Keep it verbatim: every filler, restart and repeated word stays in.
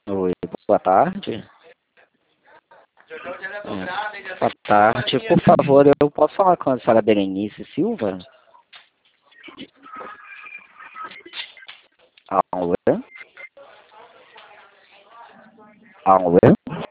Oi, boa tarde. É, boa tarde, por favor, eu posso falar com a senhora Berenice Silva? Alô? Alô?